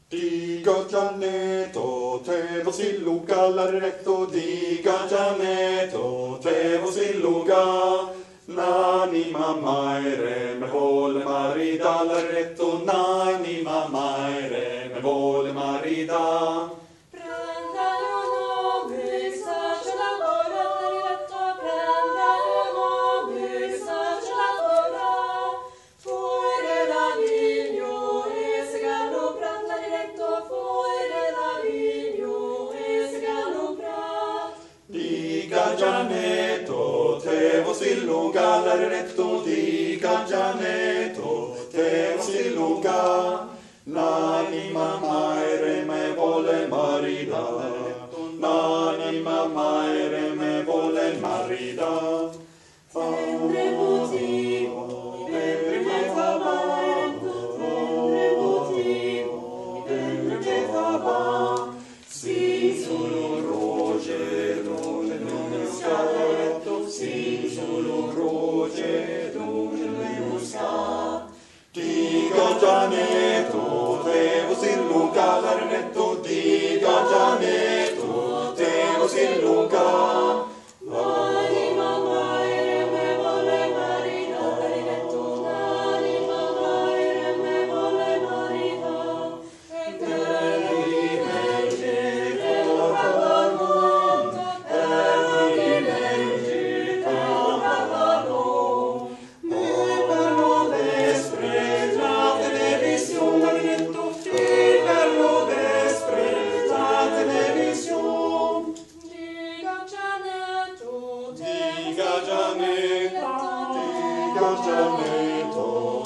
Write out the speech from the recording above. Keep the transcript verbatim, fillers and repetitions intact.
Diga Gianetto, te vos illuga l'arretto, diga Gianetto, te vos illuga. N'anima maire me vuole marita l'arretto, n'anima maire me vuole marita. Prenda nome, sace la gora nell'letto, prenda nome, sace la gora. Fuori la viglio e se galopra nell'letto, fuori la viglio e se galopra. Diga Gianetto, te vos illuga l'arretto, diga Gianetto, te vos illuga. L'anima maire me vuole marita, l'anima maire me vuole marita. Sempre motivo, sempre che fa male, sempre motivo, sempre che fa male. Sì, solo croce, croce, non scatto, sì, solo croce, croce, non scatto. Diga Gianetto, te vos illuga l'arretto, diga Gianetto, te vos illuga. L'anima maire me vuole marita, l'arretto, l'anima maire me vuole marita. E te li legge, te lo parlano, te li legge, te lo parlano. Me parlo despre, la televisione, l'arretto, ti parlo despre, la televisione. Diga Gianetto, te Diga Gianetto, diga Gianetto,